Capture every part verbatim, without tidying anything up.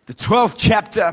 the twelfth chapter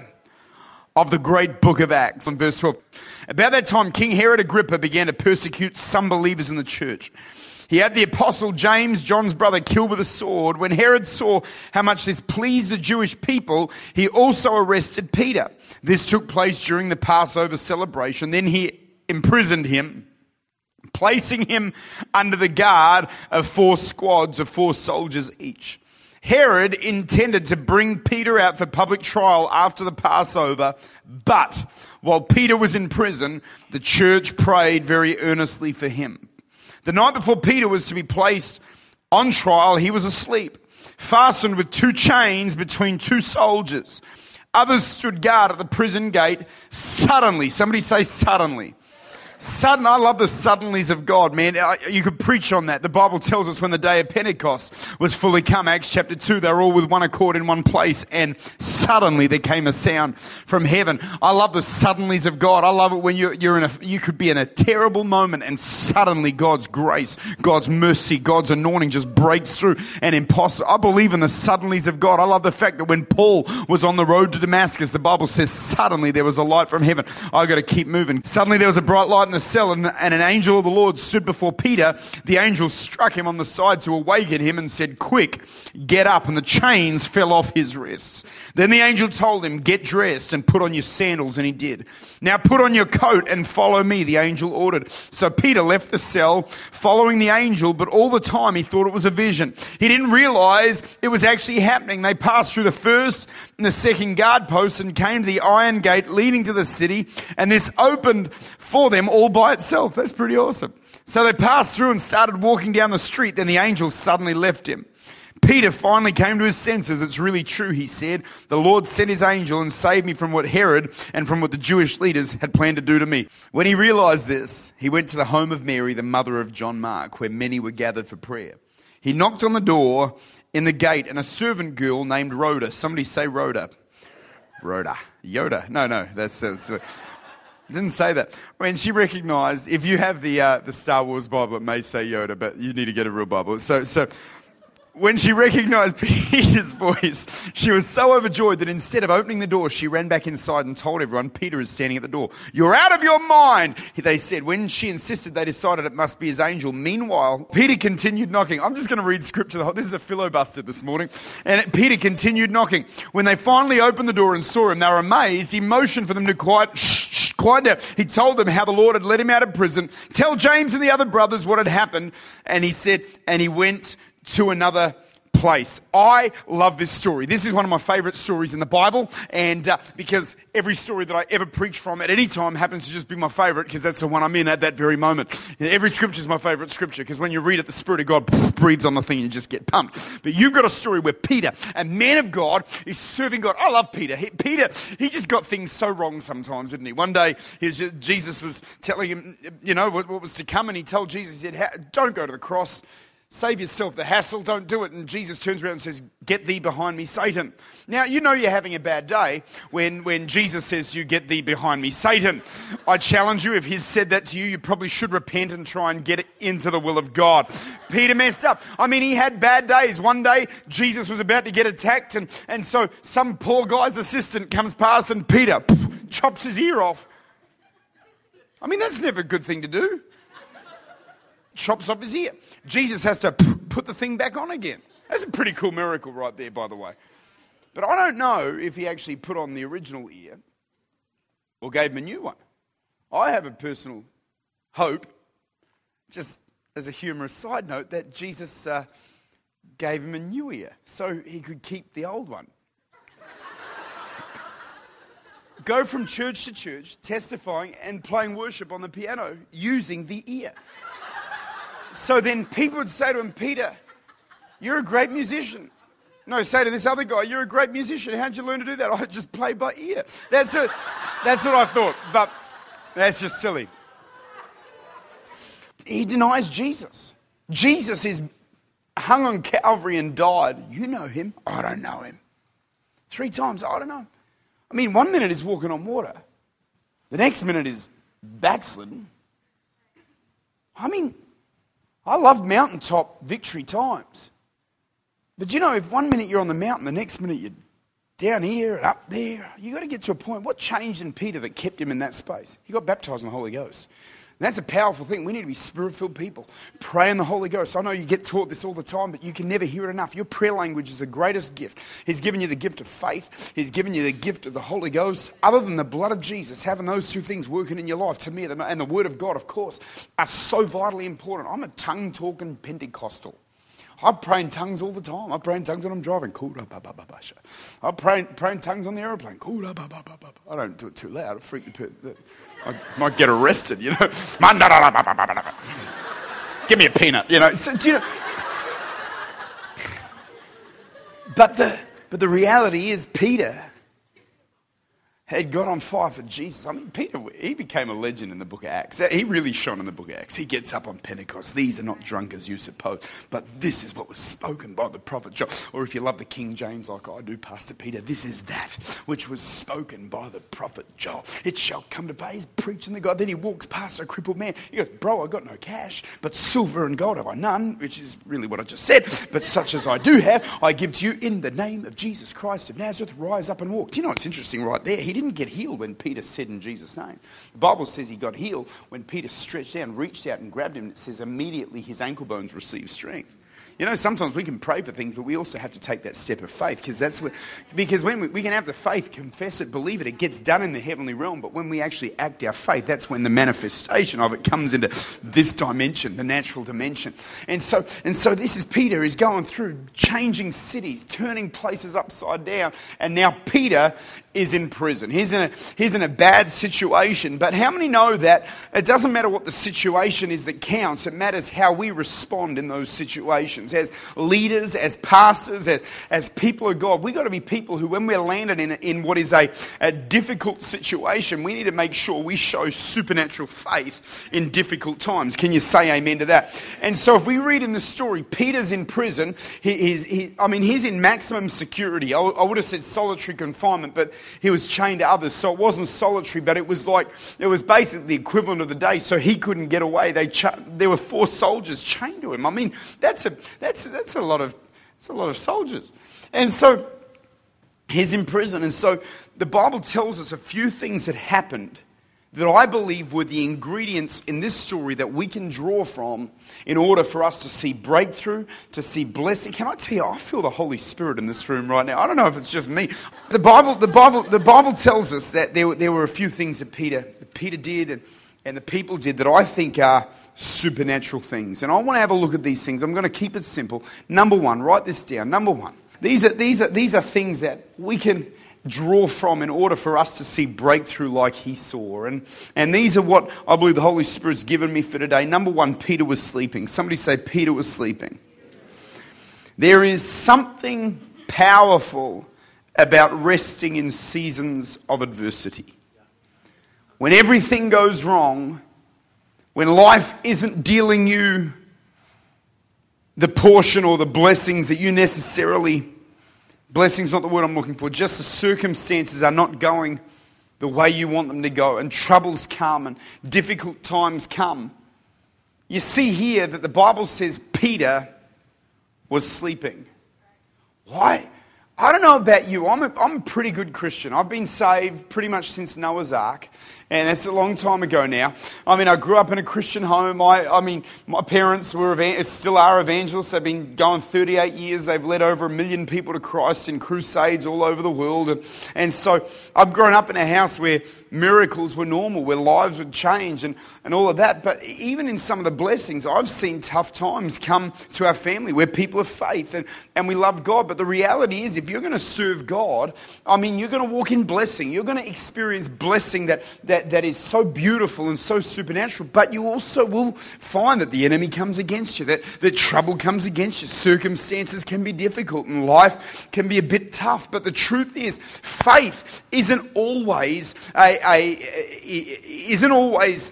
of the great book of Acts, on verse twelve. About that time, King Herod Agrippa began to persecute some believers in the church. He had the apostle James, John's brother, killed with a sword. When Herod saw how much this pleased the Jewish people, he also arrested Peter. This took place during the Passover celebration. Then he imprisoned him, placing him under the guard of four squads of four soldiers each. Herod intended to bring Peter out for public trial after the Passover, but while Peter was in prison, the church prayed very earnestly for him. The night before Peter was to be placed on trial, he was asleep, fastened with two chains between two soldiers. Others stood guard at the prison gate. Suddenly, somebody say suddenly. Sudden, I love the suddenlies of God, man. You could preach on that. The Bible tells us when the day of Pentecost was fully come, Acts chapter two, they were all with one accord in one place, and suddenly there came a sound from heaven. I love the suddenlies of God. I love it when you're, you're in a, you could be in a terrible moment, and suddenly God's grace, God's mercy, God's anointing just breaks through and impossible. I believe in the suddenlies of God. I love the fact that when Paul was on the road to Damascus, the Bible says suddenly there was a light from heaven. I got to keep moving. Suddenly there was a bright light in the cell, and, and an angel of the Lord stood before Peter. The angel struck him on the side to awaken him and said, "Quick, get up." And the chains fell off his wrists. Then the angel told him, "Get dressed and put on your sandals." And he did. "Now put on your coat and follow me," the angel ordered. So Peter left the cell, following the angel, but all the time he thought it was a vision. He didn't realize it was actually happening. They passed through the first and the second guard posts and came to the iron gate leading to the city, and this opened for them all by itself. That's pretty awesome. So they passed through and started walking down the street. Then the angel suddenly left him. Peter finally came to his senses. "It's really true," he said. "The Lord sent his angel and saved me from what Herod and from what the Jewish leaders had planned to do to me." When he realized this, he went to the home of Mary, the mother of John Mark, where many were gathered for prayer. He knocked on the door in the gate, and a servant girl named Rhoda, somebody say Rhoda. Rhoda. Yoda. No, no, that's... that's uh, didn't say that. When she recognized, if you have the uh, the Star Wars Bible, it may say Yoda, but you need to get a real Bible. So, so when she recognized Peter's voice, she was so overjoyed that instead of opening the door, she ran back inside and told everyone, "Peter is standing at the door." "You're out of your mind," they said. When she insisted, they decided it must be his angel. Meanwhile, Peter continued knocking. I'm just going to read scripture. This is a filibuster this morning. And Peter continued knocking. When they finally opened the door and saw him, they were amazed. He motioned for them to quiet, shh, shh, quiet down. He told them how the Lord had let him out of prison. "Tell James and the other brothers what had happened." And he said, and he went to another place. I love this story. This is one of my favorite stories in the Bible, and uh, because every story that I ever preach from at any time happens to just be my favorite, because that's the one I'm in at that very moment. Every scripture is my favorite scripture, because when you read it, the Spirit of God breathes on the thing and you just get pumped. But you've got a story where Peter, a man of God, is serving God. I love Peter. He, Peter, he just got things so wrong sometimes, didn't he? One day, he was, Jesus was telling him, you know, what, what was to come, and he told Jesus, he said, "Don't go to the cross. Save yourself the hassle, don't do it." And Jesus turns around and says, "Get thee behind me, Satan." Now, you know you're having a bad day when, when Jesus says to you, "Get thee behind me, Satan." I challenge you, if he's said that to you, you probably should repent and try and get into the will of God. Peter messed up. I mean, he had bad days. One day, Jesus was about to get attacked, and, and so some poor guy's assistant comes past, and Peter poof, chops his ear off. I mean, that's never a good thing to do. Chops off his ear. Jesus has to put the thing back on again. That's a pretty cool miracle right there, by the way. But I don't know if he actually put on the original ear or gave him a new one. I have a personal hope, just as a humorous side note, that Jesus uh, gave him a new ear so he could keep the old one. Go from church to church, testifying and playing worship on the piano using the ear. So then people would say to him, "Peter, you're a great musician." No, say to this other guy, "You're a great musician. How'd you learn to do that?" "I just play by ear." That's it. That's what I thought, but that's just silly. He denies Jesus. Jesus is hung on Calvary and died. You know him. I don't know him. Three times, I don't know. I mean, one minute is walking on water. The next minute is backslidden. I mean, I love mountaintop victory times. But you know, if one minute you're on the mountain, the next minute you're down here and up there. You got to get to a point. What changed in Peter that kept him in that space? He got baptized in the Holy Ghost. And that's a powerful thing. We need to be spirit-filled people. Pray in the Holy Ghost. I know you get taught this all the time, but you can never hear it enough. Your prayer language is the greatest gift. He's given you the gift of faith. He's given you the gift of the Holy Ghost. Other than the blood of Jesus, having those two things working in your life, to me, and the Word of God, of course, are so vitally important. I'm a tongue-talking Pentecostal. I pray in tongues all the time. I pray in tongues when I'm driving. I pray, pray in tongues on the aeroplane. I don't do it too loud. I freak the person. I might get arrested, you know. Give me a peanut, you know. So, do you know? But the but the reality is, Peter had got on fire for Jesus. I mean, Peter, he became a legend in the book of Acts. He really shone in the book of Acts. He gets up on Pentecost. These are not drunk as you suppose, but this is what was spoken by the prophet Joel. Or if you love the King James like I do, Pastor Peter, this is that which was spoken by the prophet Joel. It shall come to pass. He's preaching the God. Then he walks past a crippled man. He goes, bro, I got no cash, but silver and gold have I none, which is really what I just said. But such as I do have, I give to you in the name of Jesus Christ of Nazareth. Rise up and walk. Do you know what's interesting right there? He didn't get healed when Peter said in Jesus' name. The Bible says he got healed when Peter stretched out and reached out and grabbed him. It says immediately his ankle bones received strength. You know, sometimes we can pray for things, but we also have to take that step of faith, because that's what, because when we, we can have the faith, confess it, believe it, it gets done in the heavenly realm. But when we actually act our faith, that's when the manifestation of it comes into this dimension, the natural dimension. And so, and so this is Peter. He's going through changing cities, turning places upside down, and now Peter is in prison. He's in a he's in a bad situation. But how many know that it doesn't matter what the situation is that counts? It matters how we respond in those situations. As leaders, as pastors, as, as people of God, we've got to be people who, when we're landed in, in what is a, a difficult situation, we need to make sure we show supernatural faith in difficult times. Can you say amen to that? And so if we read in the story, Peter's in prison. He, he's, he, I mean, he's in maximum security. I, I would have said solitary confinement, but he was chained to others. So it wasn't solitary, but it was like, it was basically the equivalent of the day. So he couldn't get away. They cha- There were four soldiers chained to him. I mean, that's a... That's that's a lot of that's a lot of soldiers. And so he's in prison. And so the Bible tells us a few things that happened that I believe were the ingredients in this story that we can draw from in order for us to see breakthrough, to see blessing. Can I tell you, I feel the Holy Spirit in this room right now. I don't know if it's just me. The Bible, the Bible, the Bible tells us that there, there were a few things that Peter, that Peter did and, and the people did that I think are supernatural things. And I want to have a look at these things. I'm going to keep it simple. Number one, write this down. Number one, these are these are these are things that we can draw from in order for us to see breakthrough like he saw. And and these are what I believe the Holy Spirit's given me for today. Number one, Peter was sleeping. Somebody say Peter was sleeping. There is something powerful about resting in seasons of adversity. When everything goes wrong, when life isn't dealing you the portion or the blessings that you necessarily, blessings not the word I'm looking for, just the circumstances are not going the way you want them to go, and troubles come and difficult times come. You see here that the Bible says Peter was sleeping. Why? I don't know about you. I'm a, I'm a pretty good Christian. I've been saved pretty much since Noah's Ark. And that's a long time ago now. I mean, I grew up in a Christian home. I, I mean, my parents were still are evangelists. They've been going thirty-eight years. They've led over a million people to Christ in crusades all over the world. And, and so I've grown up in a house where miracles were normal, where lives would change and, and all of that. But even in some of the blessings, I've seen tough times come to our family where people of faith and, and we love God. But the reality is, if you're going to serve God, I mean, you're going to walk in blessing. You're going to experience blessing that, that That, that is so beautiful and so supernatural, but you also will find that the enemy comes against you, that, that trouble comes against you, circumstances can be difficult and life can be a bit tough. But the truth is, faith isn't always a, a, a isn't always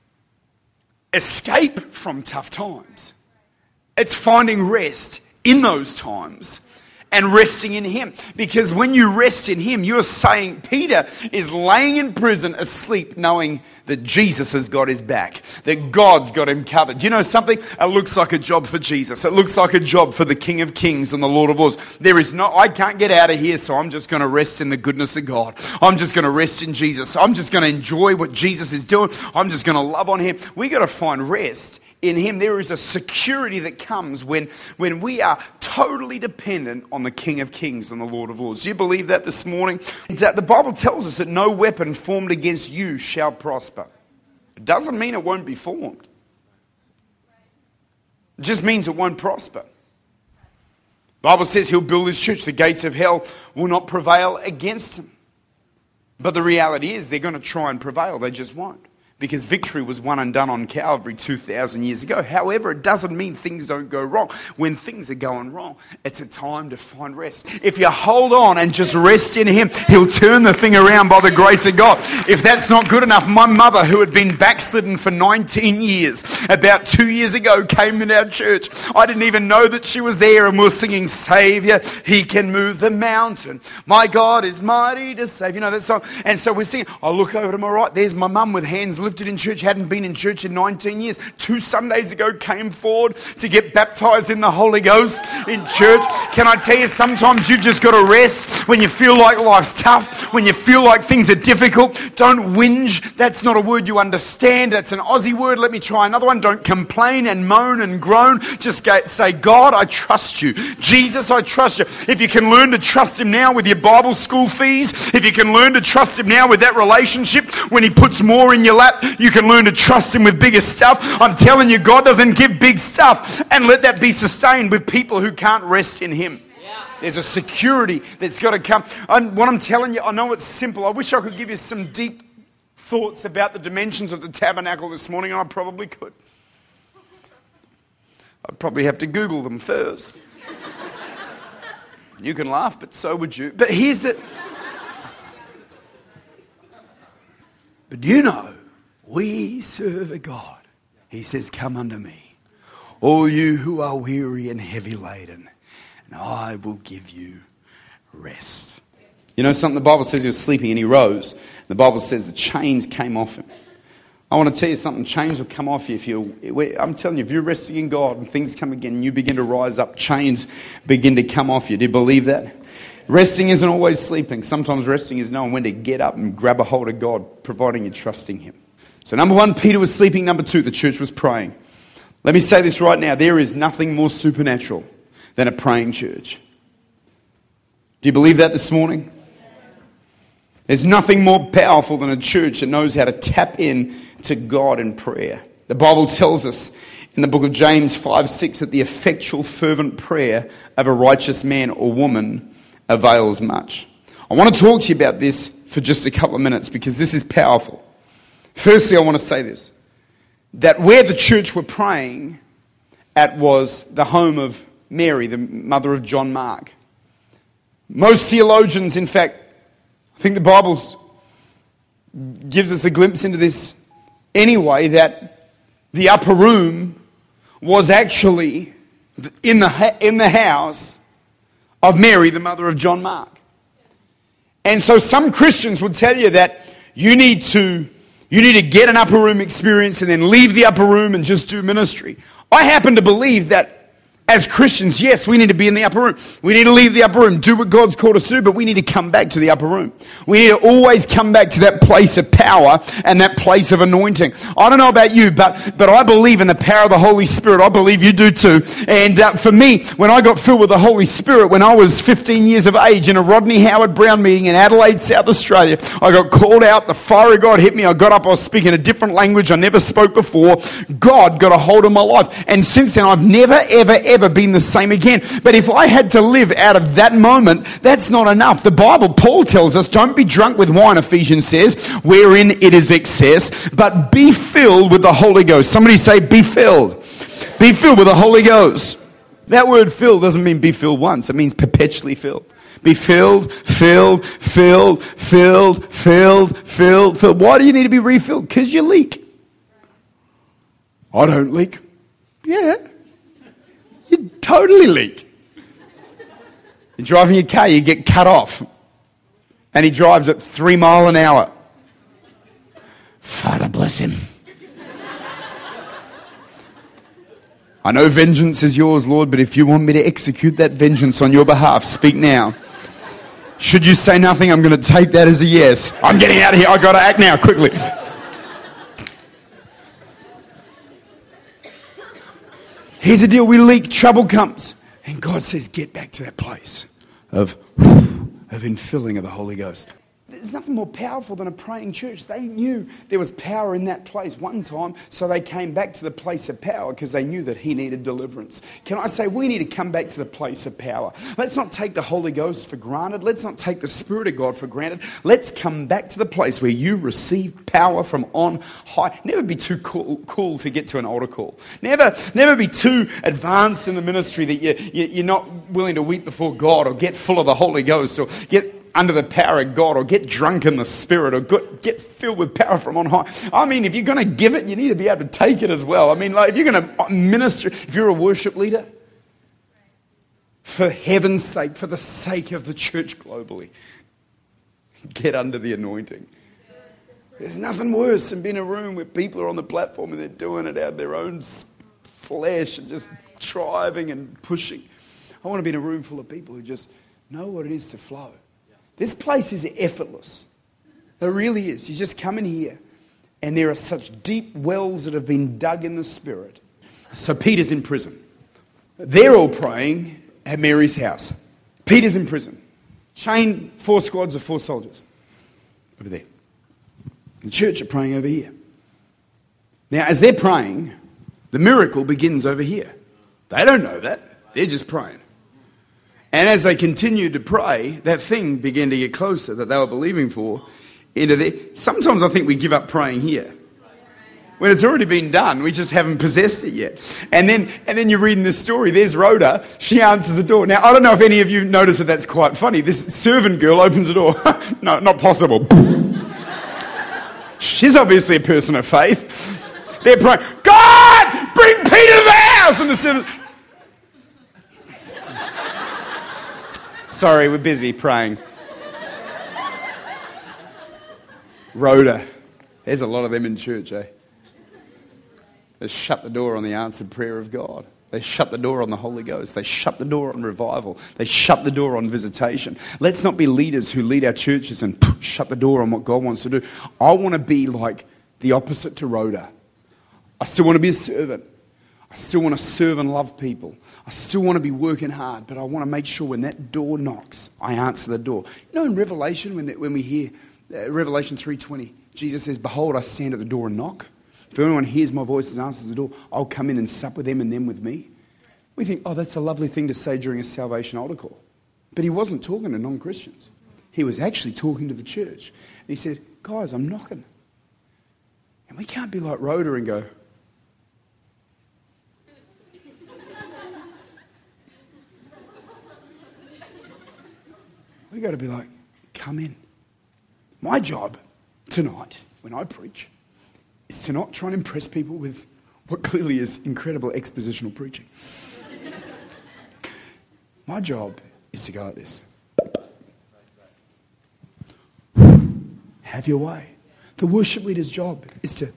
escape from tough times. It's finding rest in those times and resting in him. Because when you rest in him, you're saying, Peter is laying in prison asleep knowing that Jesus has got his back, that God's got him covered. Do you know something? It looks like a job for Jesus. It looks like a job for the King of Kings and the Lord of Lords. There is no, I can't get out of here, so I'm just going to rest in the goodness of God. I'm just going to rest in Jesus. I'm just going to enjoy what Jesus is doing. I'm just going to love on him. We got to find rest in him. There is a security that comes when, when we are totally dependent on the King of Kings and the Lord of Lords. Do you believe that this morning? That the Bible tells us that no weapon formed against you shall prosper. It doesn't mean it won't be formed. It just means it won't prosper. The Bible says he'll build his church. The gates of hell will not prevail against him. But the reality is they're going to try and prevail. They just won't. Because victory was won and done on Calvary two thousand years ago. However, it doesn't mean things don't go wrong. When things are going wrong, it's a time to find rest. If you hold on and just rest in him, he'll turn the thing around by the grace of God. If that's not good enough, my mother, who had been backslidden for nineteen years, about two years ago came in our church. I didn't even know that she was there, and we were singing, Savior, he can move the mountain. My God is mighty to save. You know that song? And so we're singing. I look over to my right. There's my mum with hands lifted in church, hadn't been in church in nineteen years. Two Sundays ago came forward to get baptized in the Holy Ghost in church. Can I tell you, sometimes you've just got to rest when you feel like life's tough, when you feel like things are difficult. Don't whinge. That's not a word you understand. That's an Aussie word. Let me try another one. Don't complain and moan and groan. Just go, say, God, I trust you. Jesus, I trust you. If you can learn to trust him now with your Bible school fees, if you can learn to trust him now with that relationship, when he puts more in your lap, you can learn to trust him with bigger stuff. I'm telling you, God doesn't give big stuff, and let that be sustained with people who can't rest in him. Yeah. There's a security that's got to come. And what I'm telling you, I know it's simple. I wish I could give you some deep thoughts about the dimensions of the tabernacle this morning, and I probably could. I'd probably have to Google them first. You can laugh, but so would you. But here's the... But do you know, we serve a God. He says, come unto me, all you who are weary and heavy laden, and I will give you rest. You know something? The Bible says he was sleeping and he rose. The Bible says the chains came off him. I want to tell you something. Chains will come off you if you. I'm telling you, if you're resting in God and things come again and you begin to rise up, chains begin to come off you. Do you believe that? Resting isn't always sleeping. Sometimes resting is knowing when to get up and grab a hold of God, providing you're trusting him. So number one, Peter was sleeping. Number two, the church was praying. Let me say this right now. There is nothing more supernatural than a praying church. Do you believe that this morning? There's nothing more powerful than a church that knows how to tap in to God in prayer. The Bible tells us in the book of James five six that the effectual fervent prayer of a righteous man or woman avails much. I want to talk to you about this for just a couple of minutes because this is powerful. Firstly, I want to say this, that where the church were praying at was the home of Mary, the mother of John Mark. Most theologians, in fact, I think the Bible gives us a glimpse into this anyway, that the upper room was actually in the, in the house of Mary, the mother of John Mark. And so some Christians would tell you that you need to You need to get an upper room experience and then leave the upper room and just do ministry. I happen to believe that as Christians, yes, we need to be in the upper room. We need to leave the upper room, do what God's called us to do, but we need to come back to the upper room. We need to always come back to that place of power and that place of anointing. I don't know about you, but but I believe in the power of the Holy Spirit. I believe you do too. And uh, for me, when I got filled with the Holy Spirit, when I was fifteen years of age in a Rodney Howard Brown meeting in Adelaide, South Australia, I got called out. The fire of God hit me. I got up. I was speaking a different language I never spoke before. God got a hold of my life. And since then, I've never, ever, ever been the same again. But if I had to live out of that moment, that's not enough. The Bible, Paul tells us, don't be drunk with wine, Ephesians says, wherein it is excess, but be filled with the Holy Ghost. Somebody say, be filled. Be filled with the Holy Ghost. That word filled doesn't mean be filled once. It means perpetually filled. Be filled, filled, filled, filled, filled, filled, filled. Why do you need to be refilled? Because you leak. I don't leak. Yeah. You totally leak. You're driving your car, you get cut off. And he drives at three mile an hour. Father, bless him. I know vengeance is yours, Lord, but if you want me to execute that vengeance on your behalf, speak now. Should you say nothing, I'm going to take that as a yes. I'm getting out of here. I've got to act now, quickly. Here's the deal. We leak, trouble comes. And God says, get back to that place of, of infilling of the Holy Ghost. There's nothing more powerful than a praying church. They knew there was power in that place one time, so they came back to the place of power because they knew that he needed deliverance. Can I say we need to come back to the place of power? Let's not take the Holy Ghost for granted. Let's not take the Spirit of God for granted. Let's come back to the place where you receive power from on high. Never be too cool, cool to get to an altar call. Never, never be too advanced in the ministry that you, you, you're not willing to weep before God or get full of the Holy Ghost or get under the power of God, or get drunk in the Spirit, or get filled with power from on high. I mean, if you're going to give it, you need to be able to take it as well. I mean, like, if you're going to minister, if you're a worship leader, for heaven's sake, for the sake of the church globally, get under the anointing. There's nothing worse than being in a room where people are on the platform and they're doing it out of their own flesh and just driving and pushing. I want to be in a room full of people who just know what it is to flow. This place is effortless. It really is. You just come in here and there are such deep wells that have been dug in the Spirit. So Peter's in prison. They're all praying at Mary's house. Peter's in prison. Chained, four squads of four soldiers. Over there. The church are praying over here. Now, as they're praying, the miracle begins over here. They don't know that. They're just praying. And as they continued to pray, that thing began to get closer that they were believing for into there. Sometimes I think we give up praying here. When it's already been done, we just haven't possessed it yet. And then and then you're reading this story. There's Rhoda. She answers the door. Now, I don't know if any of you notice that that's quite funny. This servant girl opens the door. No, not possible. She's obviously a person of faith. They're praying, God, bring Peter to the house. And the servant... Sorry, we're busy praying. Rhoda. There's a lot of them in church, eh? They shut the door on the answered prayer of God. They shut the door on the Holy Ghost. They shut the door on revival. They shut the door on visitation. Let's not be leaders who lead our churches and poof, shut the door on what God wants to do. I want to be like the opposite to Rhoda. I still want to be a servant. I still want to serve and love people. I still want to be working hard, but I want to make sure when that door knocks, I answer the door. You know, in Revelation, when, the, when we hear uh, Revelation three twenty, Jesus says, behold, I stand at the door and knock. If anyone hears my voice and answers the door, I'll come in and sup with them and them with me. We think, oh, that's a lovely thing to say during a salvation altar call. But he wasn't talking to non-Christians. He was actually talking to the church. And he said, guys, I'm knocking. And we can't be like Rhoda and go, we got to be like, come in. My job tonight, when I preach, is to not try and impress people with what clearly is incredible expositional preaching. My job is to go like this. Have your way. The worship leader's job is to...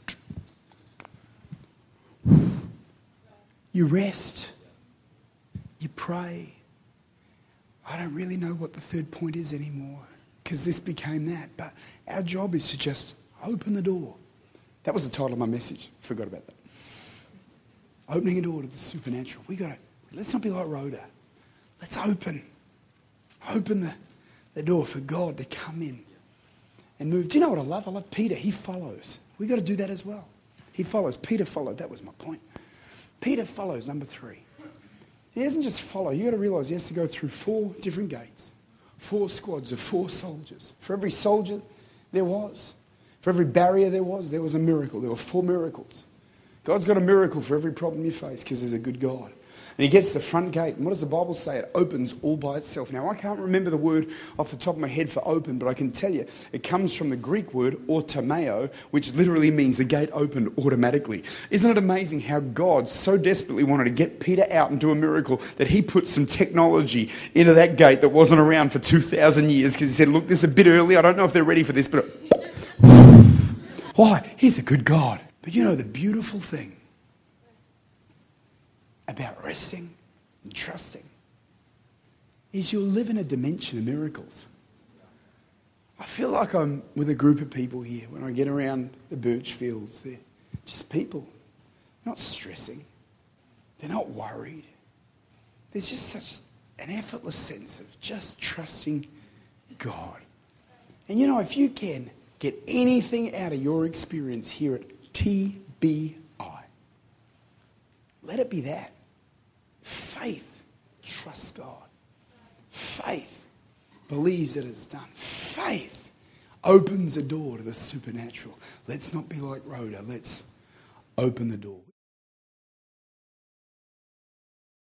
You rest. You pray. I don't really know what the third point is anymore because this became that. But our job is to just open the door. That was the title of my message. Forgot about that. Opening a door to the supernatural. We got to, let's not be like Rhoda. Let's open. Open the, the door for God to come in and move. Do you know what I love? I love Peter. He follows. We got to do that as well. He follows. Peter followed. That was my point. Peter follows, number three. He doesn't just follow. You've got to realize he has to go through four different gates. Four squads of four soldiers. For every soldier there was. For every barrier there was, there was a miracle. There were four miracles. God's got a miracle for every problem you face because there's a good God. And he gets to the front gate, and what does the Bible say? It opens all by itself. Now, I can't remember the word off the top of my head for open, but I can tell you it comes from the Greek word automeo, which literally means the gate opened automatically. Isn't it amazing how God so desperately wanted to get Peter out and do a miracle that he put some technology into that gate that wasn't around for two thousand years, because he said, look, this is a bit early. I don't know if they're ready for this, but why? He's a good God. But you know the beautiful thing about resting and trusting is you'll live in a dimension of miracles. I feel like I'm with a group of people here when I get around the birch fields. They're just people, not stressing. They're not worried. There's just such an effortless sense of just trusting God. And you know, if you can get anything out of your experience here at T B I, let it be that. Faith trusts God. Faith believes that it's done. Faith opens a door to the supernatural. Let's not be like Rhoda. Let's open the door.